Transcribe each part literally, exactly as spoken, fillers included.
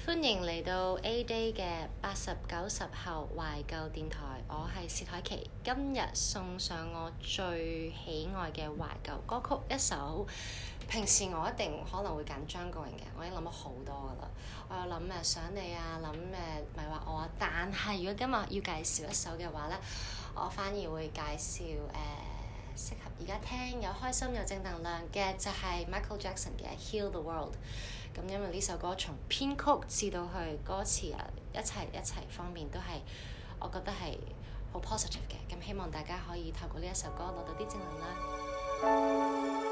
歡迎嚟到 A Day 嘅八十九十後懷舊電台，我係薛凱琪，今日送上我最喜愛嘅懷舊歌曲一首。平時我一定可能會揀張國榮嘅，我已經諗咗好多噶啦。我有諗誒想你啊，諗誒咪話我啊，但係如果今日要介紹一首嘅話咧，我反而會介紹誒、呃、適合而家聽有開心有正能量嘅，就係 Michael Jackson 嘅 Heal the World。咁因為呢首歌從編曲至到去歌詞啊，一齊一齊方面都係我覺得係好 positive 嘅。咁希望大家可以透過呢一首歌攞到啲正能量。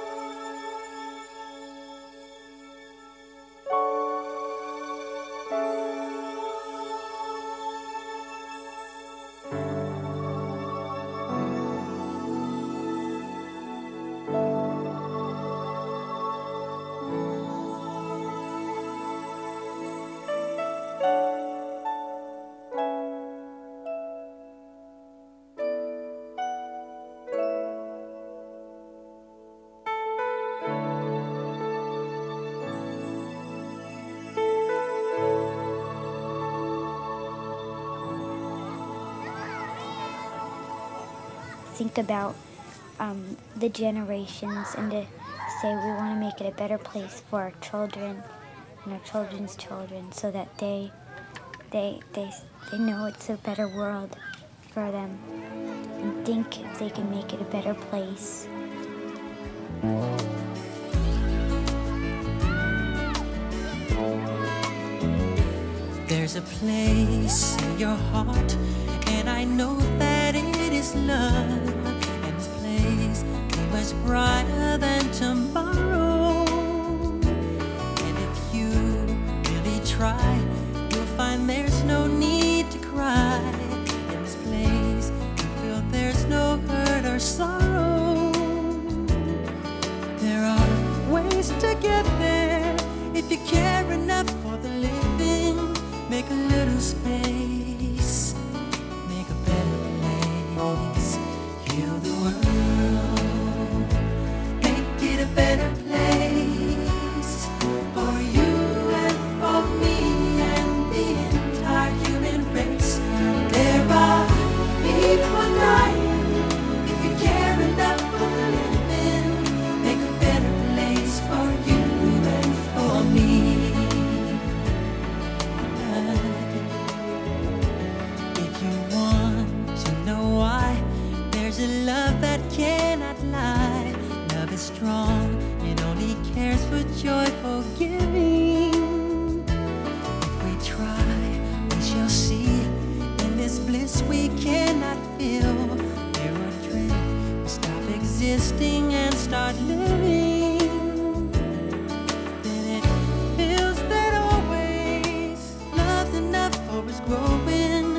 Think about um, the generations and to say we want to make it a better place for our children and our children's children so that they they they they know it's a better world for them and think if they can make it a better place. There's a place in your heart, and I know that it is love, and this place is much brighter than tomorrow. And if you really try, you'll find there's no need to cry. In this place, you feel there's no hurt or sorrow. There are ways to get there if you care enough for the living. Make a little space, make a better place. Heal the world, make it a better place for you and for me and the entire human race. There are people dying. If you care enough for the living, make a better place for you and for me. There's a love that cannot lie. Love is strong, it only cares for joyful giving. If we try, we shall see. In this bliss we cannot feel. There are dreams, we stop existing and start living. Then it feels that always love's enough for us growing.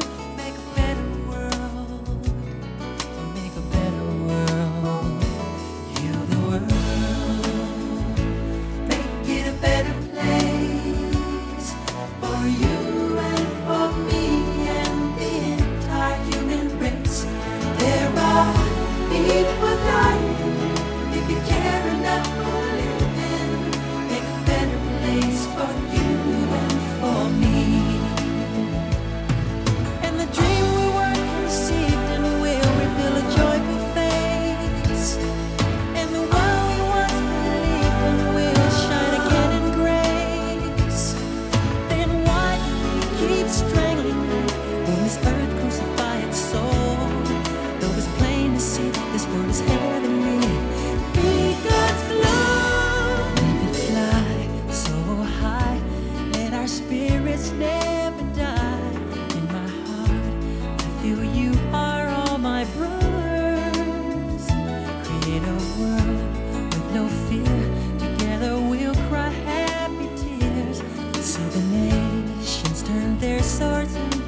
Their swords